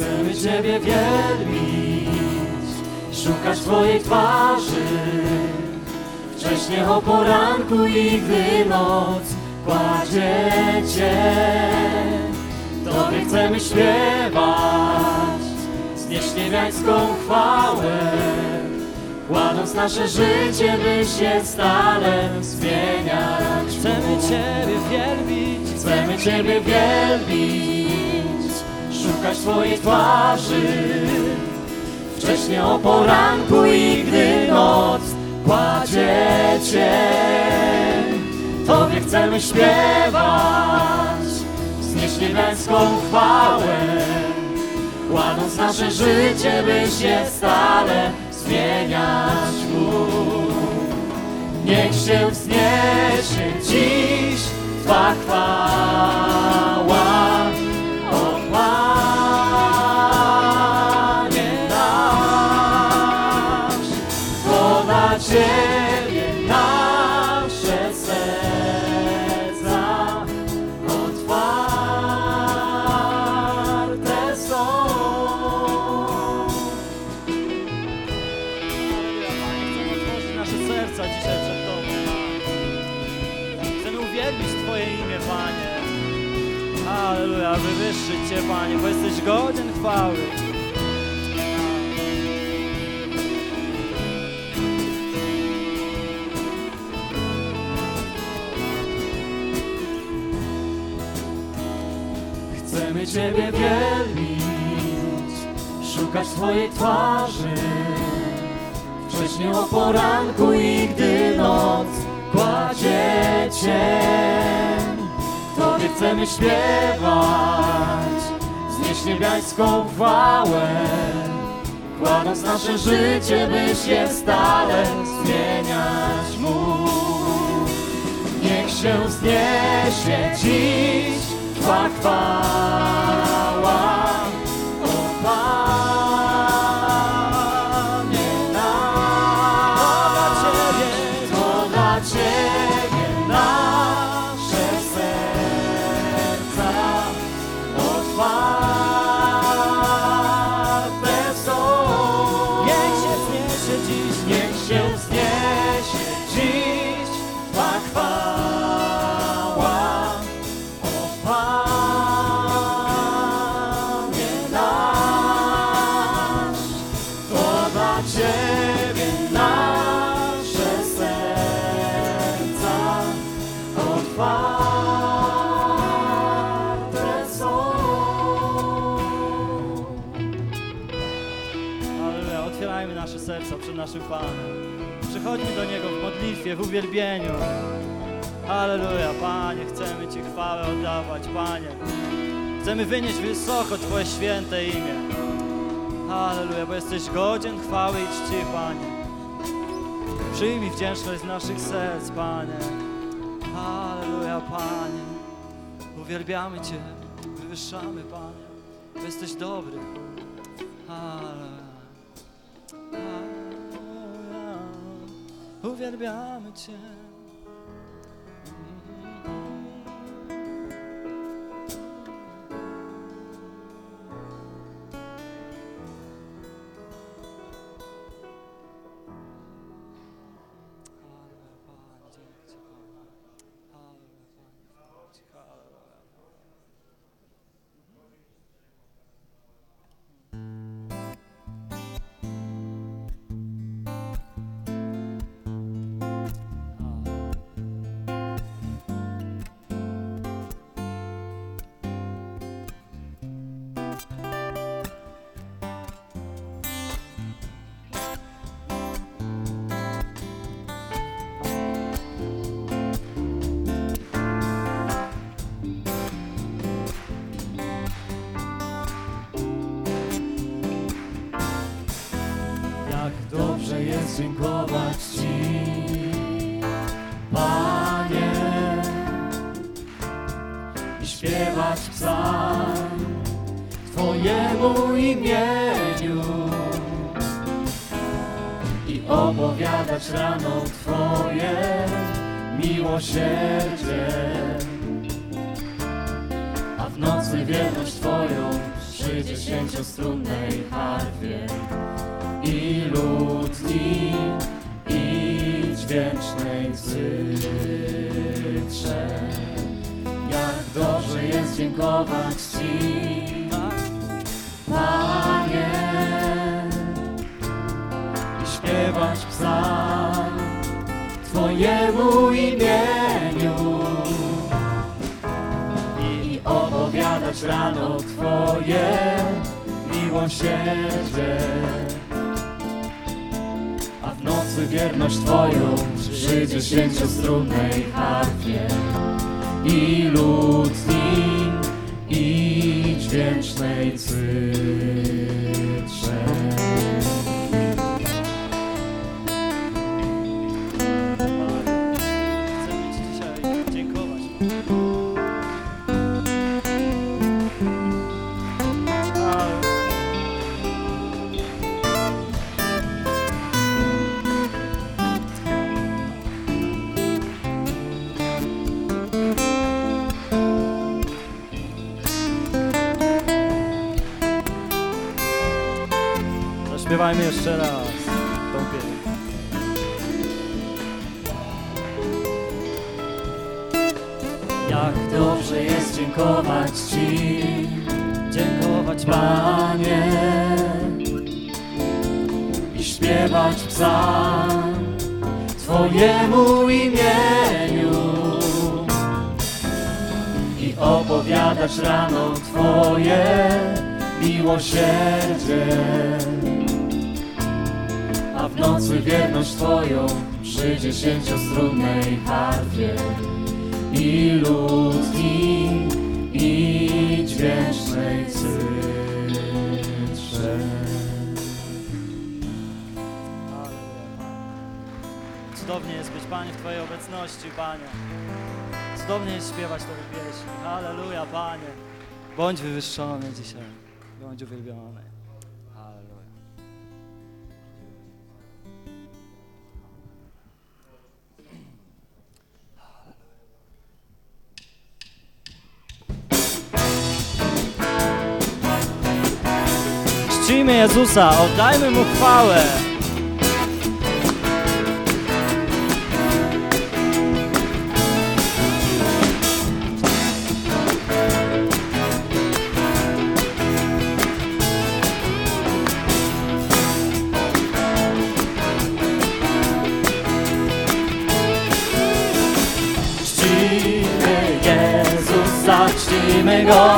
Chcemy Ciebie wielbić, szukać Twojej twarzy. Wcześnie o poranku i gdy noc kładzie Cię, Tobie chcemy śpiewać, znieść niebiańską chwałę, kładąc nasze życie, by się stale zmieniać. Chcemy Ciebie wielbić, chcemy Ciebie wielbić, szukać Twojej twarzy. Wcześnie o poranku i gdy noc kładzie Cię, Tobie chcemy śpiewać, znieść niebiańską chwałę, kładąc nasze życie, by się stale zmieniać mógł. Niech się wzniesie dziś Twa chwała, o Panie nasz. To dla Ciebie nasze serca otwarte są. nasze serca dzisiaj przed Tobą. Chcemy uwielbić Twoje imię, Panie. Alleluja, wywyższyć Cię, Panie, bo jesteś godzien chwały. Chcemy Ciebie wielbić, szukać Twojej twarzy. Wcześnie o poranku i gdy noc kładzie Cię, Tobie chcemy śpiewać, znieść niebiańską chwałę, kładąc nasze życie, by się stale zmieniać mógł. Niech się wzniesie dziś Twa chwała, o Panie nasz. To dla Ciebie nasze serca otwarte są. Niech się wzniesie dziś, Niech się wzniesie dziś Twa chwała, o Panie nasz. To dla Ciebie nasze serca otwarte są. Alleluja, otwierajmy nasze serca przed naszym Panem. Przychodźmy do Niego w modlitwie, w uwielbieniu. Alleluja, Panie, chcemy Ci chwałę oddawać, Panie. Chcemy wynieść wysoko Twoje święte imię. Alleluja, bo jesteś godzien chwały i czci, Panie. Przyjmij wdzięczność z naszych serc, Panie. Alleluja, Panie. Uwielbiamy Cię, wywyższamy, Panie, bo jesteś dobry. Alleluja. Alleluja. Uwielbiamy Cię. Dobrze jest dziękować Ci, Panie, i śpiewać psalm Twojemu imieniu i opowiadać rano Twoje miłosierdzie, a w nocy wierność Twoją przy 10-strunnej harfie i lutni, i dźwięcznej cytrze. Jak dobrze jest dziękować Ci, Panie, i śpiewać psalm Twojemu imieniu i opowiadać rano Twoje miłosierdzie, a w nocy wierność Twoją przy 10-strunnej harfie i lutni, i dźwięcznej cytrze. Chcemy Ci dzisiaj dziękować. Zaśpiewajmy jeszcze raz tą pieśń. Jak dobrze jest dziękować Ci, Dziękować Panie, i śpiewać psalm Twojemu imieniu i opowiadać rano Twoje miłosierdzie, a w nocy wierność Twoją przy 10-strunnej harfie i lutni, i dźwięcznej cytrze. Cudownie jest być, Panie, w Twojej obecności, Panie. Cudownie jest śpiewać Tobie pieśni. Halleluja, Panie. Bądź wywyższony dzisiaj. Bądź uwielbiony. Halleluja. Czcimy Jezusa, oddajmy Mu chwałę. Czcimy Jezusa, czcimy Go.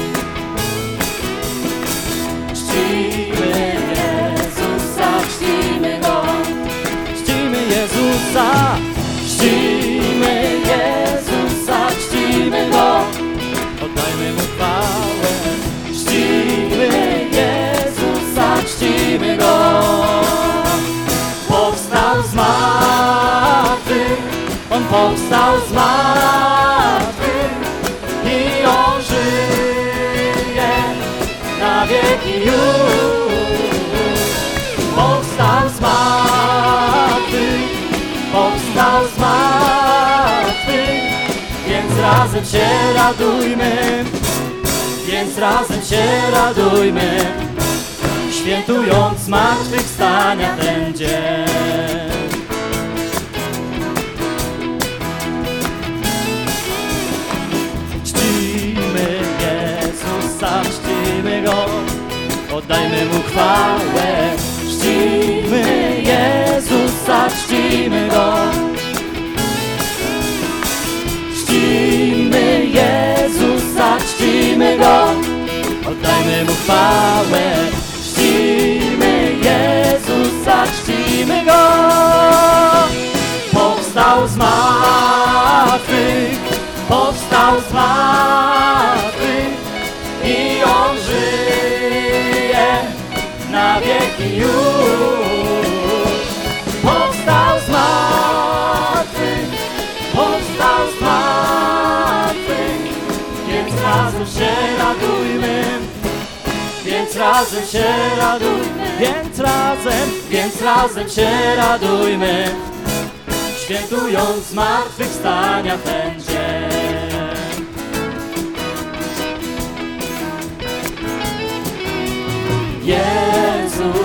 Czcimy Jezusa, czcimy Go. Czcimy Jezusa, Czcimy Jezusa, czcimy Go. oddajmy Mu chwałę. Czcimy Jezusa, czcimy Go. Powstał z martwych, On powstał z martwych i On żyje na wieki już. Powstał z martwych, powstał z martwych, więc razem się radujmy, więc razem się radujmy, świętując zmartwychwstania ten dzień. Czcimy Jezusa, czcimy Go, oddajmy Mu chwałę. Czcimy Jezusa, czcimy Go. Czcimy Jezusa, czcimy Go, oddajmy Mu chwałę. Czcimy Jezusa, czcimy Go. Powstał z martwych, powstał z martwych i On żyje na wieki już. Powstał z martwych, powstał z martwych, więc razem się radujmy, więc razem się radujmy, więc razem się radujmy, świętując zmartwychwstania ten dzień. Jezu.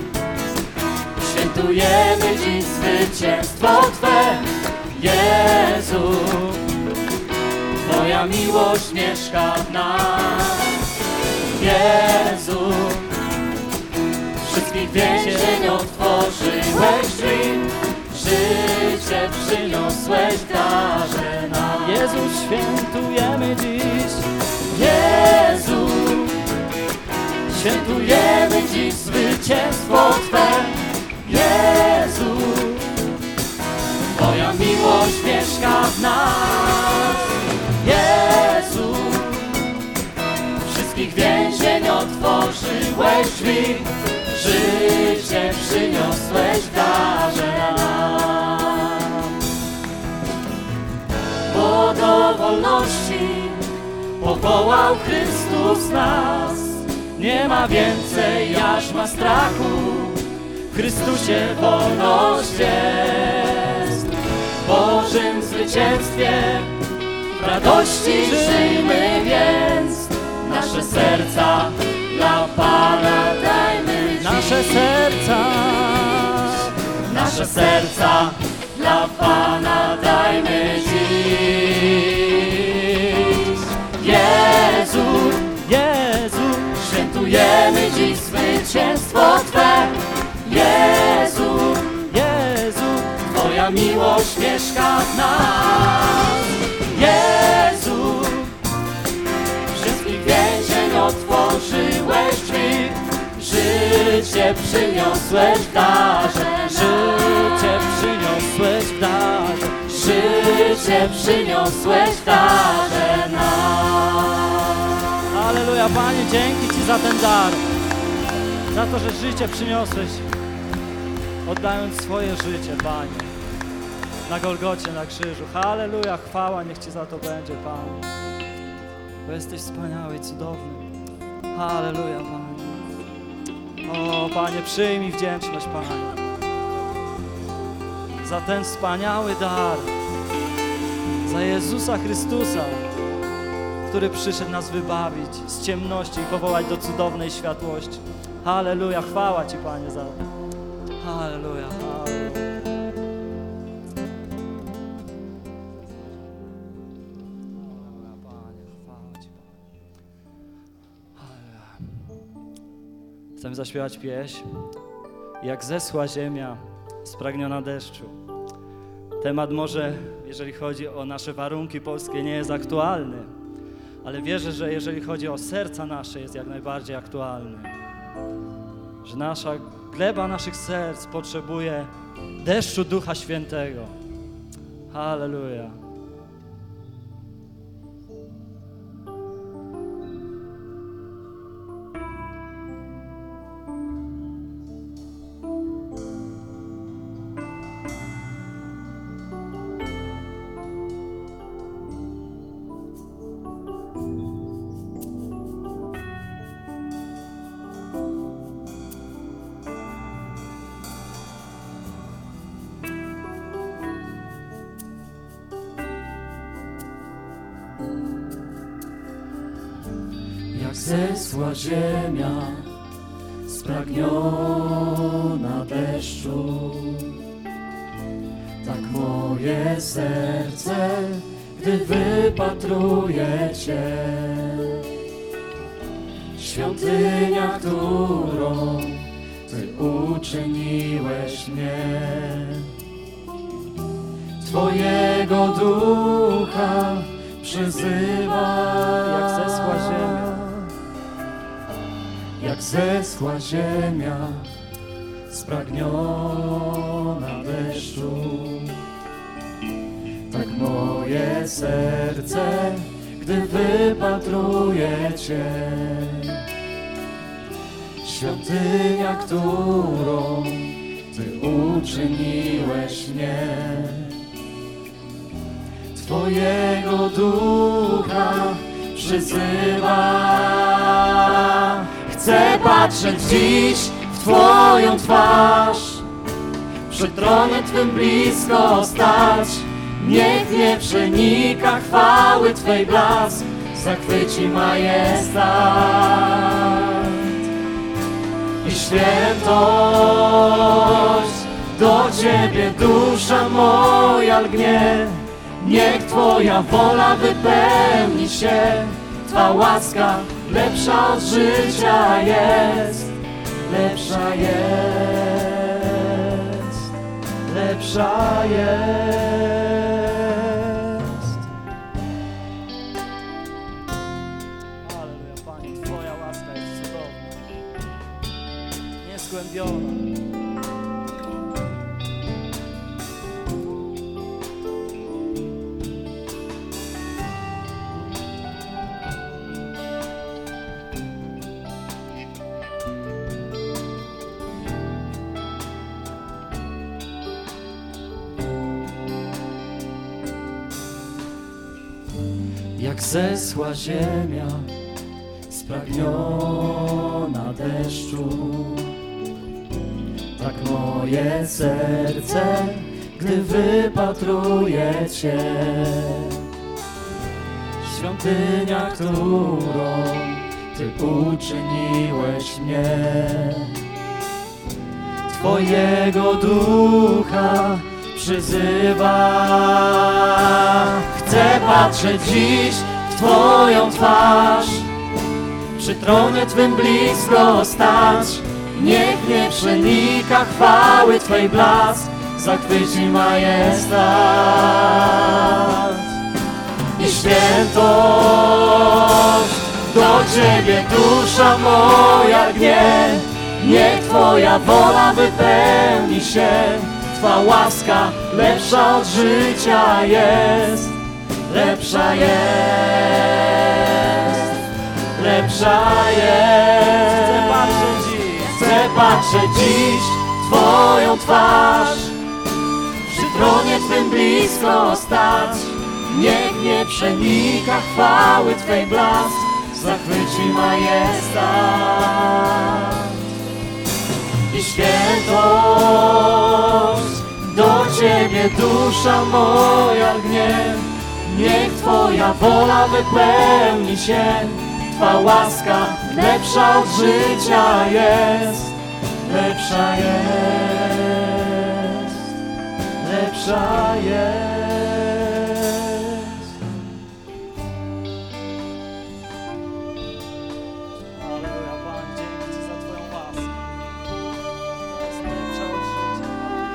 Świętujemy dziś zwycięstwo Twe, Jezu. Twoja miłość mieszka w nas, Jezu. Wszystkich więzień otworzyłeś drzwi, życie przyniosłeś w darze nam. Jezu, świętujemy dziś, Jezu. Świętujemy dziś zwycięstwo Twe, Jezu. Twoja miłość mieszka w nas, Jezu. Wszystkich więzień otworzyłeś drzwi, życie przyniosłeś w darze nam. Bo do wolności powołał Chrystus nas. Nie ma więcej jarzma strachu, w Chrystusie wolność jest. W Bożym zwycięstwie, w radości żyjmy więc. Nasze serca dla Pana dajmy dziś. nasze serca, Nasze serca dla Pana dajmy dziś. Jezu, Jezu. świętujemy dziś zwycięstwo Twe, Jezu. Jezu, Twoja miłość mieszka w nas, Jezu. Wszystkich więzień otworzyłeś drzwi, życie przyniosłeś w darze nam. życie przyniosłeś w darze. Życie przyniosłeś w darze nam. Halleluja, Panie, dzięki Ci za ten dar. Za to, że życie przyniosłeś, oddając swoje życie, Panie, na Golgocie, na krzyżu. Halleluja, chwała niech Ci za to będzie, Panie. Bo jesteś wspaniały i cudowny. Halleluja, Panie. O, Panie, przyjmij wdzięczność, Panie, za ten wspaniały dar, za Jezusa Chrystusa, który przyszedł nas wybawić z ciemności i powołać do cudownej światłości. Halleluja, chwała Ci, Panie, za to. Halleluja, halleluja. Panie, chwała Ci, Panie. Halleluja. Chcemy zaśpiewać pieśń, jak zeschła ziemia spragniona deszczu. Temat może, jeżeli chodzi o nasze warunki polskie, nie jest aktualny, ale wierzę, że jeżeli chodzi o serca nasze, jest jak najbardziej aktualny. Że nasza gleba naszych serc potrzebuje deszczu Ducha Świętego. Halleluja. Jak zeschła ziemia spragniona deszczu, tak moje serce, gdy wypatruje Cię. Świątynia, którą Ty uczyniłeś mnie. Twojego Ducha przyzywa. Jak zeschła ziemia. Jak zeschła ziemia spragniona deszczu, tak moje serce, gdy wypatruje Cię. Świątynia, którą Ty uczyniłeś mnie. Twojego Ducha przyzywa. Chcę patrzeć dziś w Twoją twarz, przed tronem Twym blisko stać. Niech mnie przenika chwały Twej blask, zachwyci majestat. świętość, do Ciebie dusza moja lgnie. Niech Twoja wola wypełni się, Twa łaska lepsza od życia jest, lepsza jest, lepsza jest. Halleluja, Panie, Twoja łaska jest cudowna, nieskłębiona. Jak zeschła ziemia spragniona deszczu, tak moje serce, gdy wypatruje Cię. Świątynia, którą Ty uczyniłeś mnie, Twojego ducha przyzywa. Chcę patrzeć dziś w Twoją twarz, przy tronie Twym blisko stać. Niech mnie przenika chwały Twej blask, zachwyci majestat. I świętość, do Ciebie dusza moja lgnie. Niech Twoja wola wypełni się, Twa łaska lepsza od życia jest, lepsza jest, lepsza jest. Chcę patrzeć dziś w Twoją twarz, przy tronie Twym blisko stać. Niech mnie przenika chwały Twej blask, zachwyci majestat. I świętość, do Ciebie dusza moja lgnie. Niech Twoja wola wypełni się, Twa łaska lepsza od życia jest, lepsza jest, lepsza jest. Halleluja, Panie, dzięki Ci za Twoją łaskę. Jest lepsza od życia.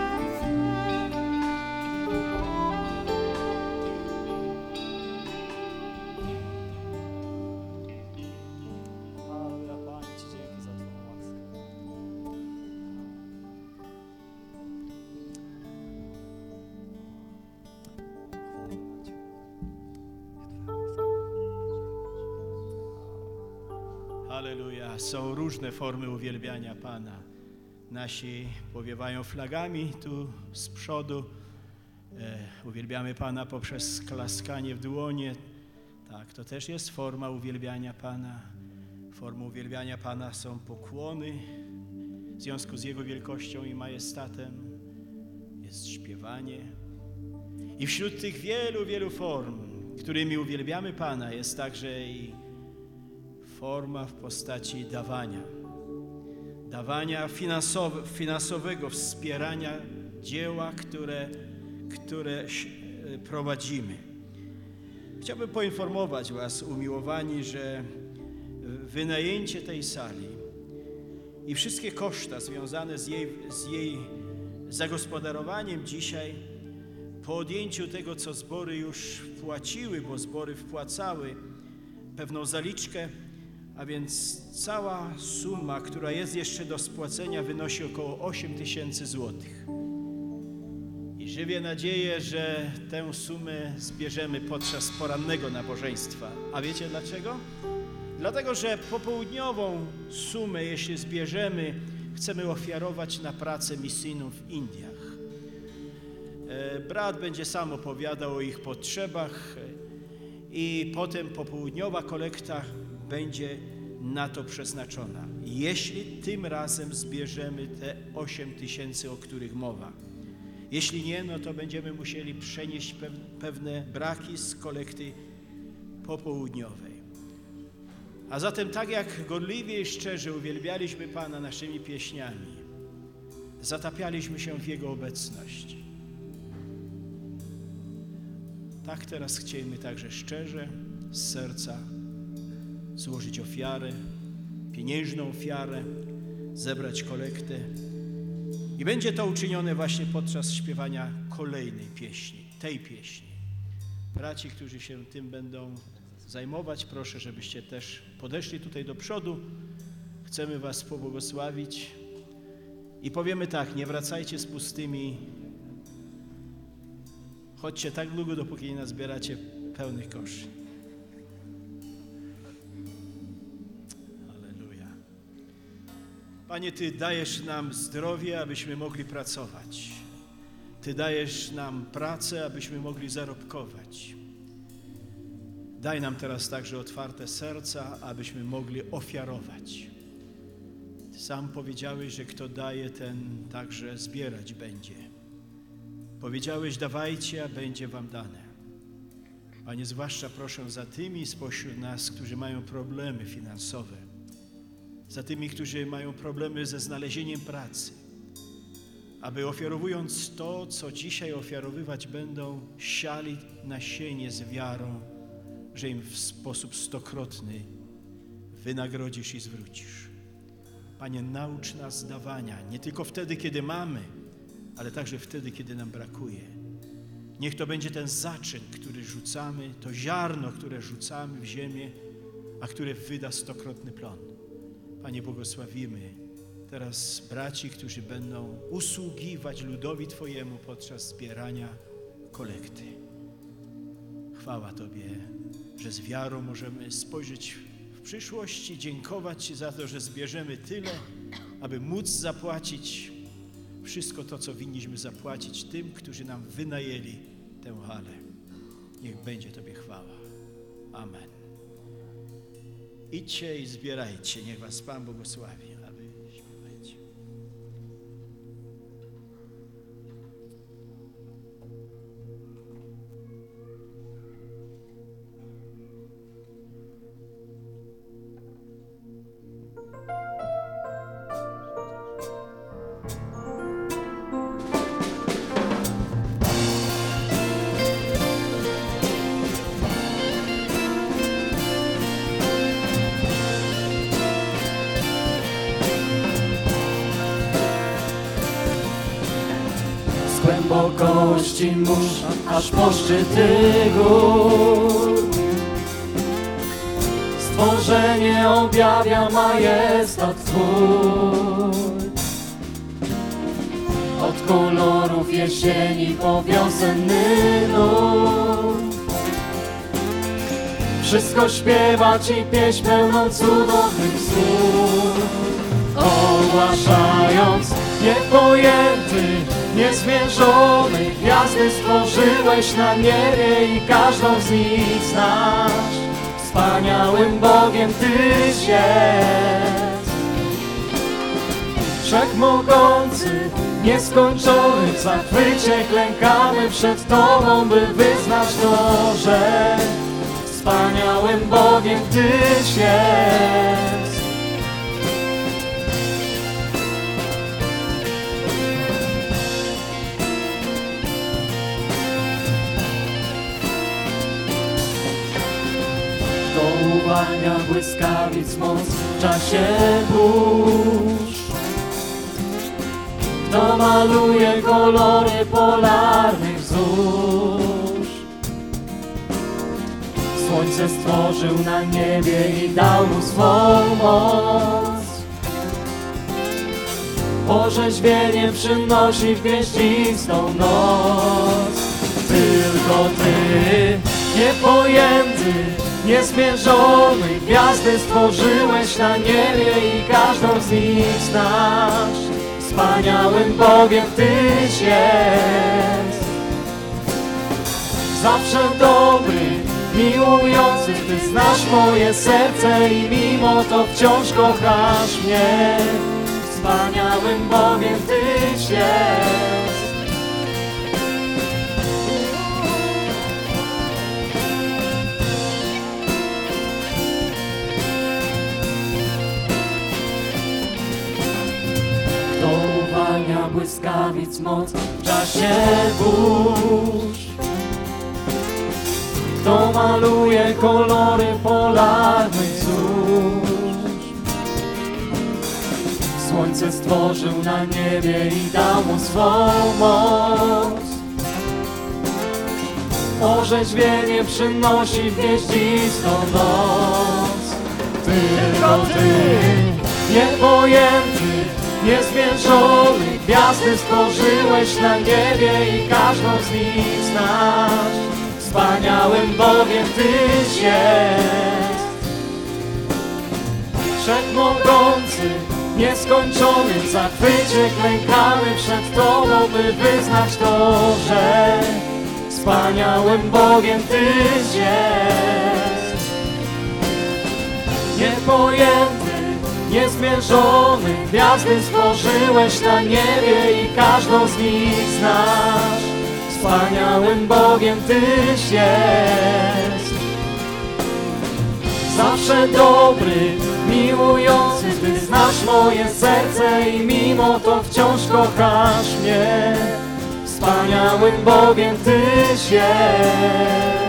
Halleluja, Panie, Ci dzięki za Twoją łaskę. Halleluja. Są różne formy uwielbiania Pana. Nasi powiewają flagami tu z przodu. Uwielbiamy Pana poprzez klaskanie w dłonie. Tak, to też jest forma uwielbiania Pana. Formą uwielbiania Pana są pokłony. W związku z Jego wielkością i majestatem jest śpiewanie. I wśród tych wielu, wielu form, którymi uwielbiamy Pana, jest także i forma w postaci dawania. Dawania finansowego, wspierania dzieła, które prowadzimy. Chciałbym poinformować Was, umiłowani, że wynajęcie tej sali i wszystkie koszta związane z jej zagospodarowaniem dzisiaj, po odjęciu tego, co zbory już wpłaciły, bo zbory wpłacały pewną zaliczkę, a więc cała suma, która jest jeszcze do spłacenia, wynosi około 8 000 złotych. I żywię nadzieję, że tę sumę zbierzemy podczas porannego nabożeństwa. A wiecie dlaczego? Dlatego, że popołudniową sumę, jeśli zbierzemy, chcemy ofiarować na pracę misyjną w Indiach. Brat będzie sam opowiadał o ich potrzebach i potem popołudniowa kolekta będzie na to przeznaczona. Jeśli tym razem zbierzemy te 8 000, o których mowa. Jeśli nie, no to będziemy musieli przenieść pewne braki z kolekty popołudniowej. A zatem tak jak gorliwie i szczerze uwielbialiśmy Pana naszymi pieśniami, zatapialiśmy się w Jego obecności. Tak teraz chcielibyśmy także szczerze, z serca złożyć ofiarę, pieniężną ofiarę, zebrać kolektę. I będzie to uczynione właśnie podczas śpiewania kolejnej pieśni, tej pieśni. Braci, którzy się tym będą zajmować, proszę, żebyście też podeszli tutaj do przodu. Chcemy was pobłogosławić i powiemy tak: nie wracajcie z pustymi. Chodźcie tak długo, dopóki nie nazbieracie pełnych koszy. Halleluja. Panie, Ty dajesz nam zdrowie, abyśmy mogli pracować. Ty dajesz nam pracę, abyśmy mogli zarobkować. Daj nam teraz także otwarte serca, abyśmy mogli ofiarować. Ty sam powiedziałeś, że kto daje, ten także zbierać będzie. Powiedziałeś: dawajcie, a będzie wam dane. Panie, zwłaszcza proszę za tymi spośród nas, którzy mają problemy finansowe, za tymi, którzy mają problemy ze znalezieniem pracy, aby ofiarowując to, co dzisiaj ofiarowywać będą, siali nasienie z wiarą, że im w sposób stokrotny wynagrodzisz i zwrócisz. Panie, naucz nas dawania, nie tylko wtedy, kiedy mamy, ale także wtedy, kiedy nam brakuje. Niech to będzie ten zaczyn, który rzucamy, to ziarno, które rzucamy w ziemię, a które wyda stokrotny plon. Panie, błogosławimy teraz braci, którzy będą usługiwać ludowi Twojemu podczas zbierania kolekty. Chwała Tobie, że z wiarą możemy spojrzeć w przyszłości, dziękować Ci za to, że zbierzemy tyle, aby móc zapłacić wszystko to, co winniśmy zapłacić tym, którzy nam wynajęli tę halę. Niech będzie Tobie chwała. Amen. Idźcie i zbierajcie. Niech was Pan błogosławi. Aby śpiewajcie. Z głębokości mórz, aż po szczyty gór stworzenie objawia majestat Twój. Od kolorów jesieni po wiosenny nurt wszystko śpiewa Ci pieśń pełną cudownych słów, ogłaszając niepojęty, niezmierzony gwiazdy stworzyłeś na niebie i każdą z nich znasz. Wspaniałym Bogiem Tyś jest, wszechmogący, nieskończony. W zachwycie klękamy przed Tobą, by wyznać to, że wspaniałym Bogiem Tyś jest. Kto uwalnia błyskawic moc w czasie burz, kto maluje kolory polarnych zórz. Słońce stworzył na niebie i dał mu swą moc. Orzeźwienie przynosi w gwieździstą noc. Tylko Ty, niepojęty, niezmierzony, gwiazdy stworzyłeś na niebie i każdą z nich znasz. Wspaniałym Bogiem Tyś jest, zawsze dobry, miłujący. Ty znasz moje serce i mimo to wciąż kochasz mnie. Wspaniałym Bogiem Tyś jest. Kto uwalnia błyskawic moc w czasie burz. Kto maluje kolory polarnych zórz. Słońce stworzył na niebie i dał mu swą moc. Orzeźwienie przynosi w gnieździstą noc. Tylko Ty, niepojęty, niezmierzony, gwiazdy stworzyłeś na niebie i każdą z nich znasz. Wspaniałym Bogiem Tyś jest. Wszechmogący, nieskończony, w zachwycie klękamy przed Tobą, by wyznać to, że wspaniałym Bogiem Tyś jest. Niepojęty, niezmierzony, gwiazdy stworzyłeś na niebie i każdą z nich znasz. Wspaniałym Bogiem Tyś jest. Zawsze dobry, miłujący, Ty znasz moje serce i mimo to wciąż kochasz mnie. Wspaniałym Bogiem Tyś jest.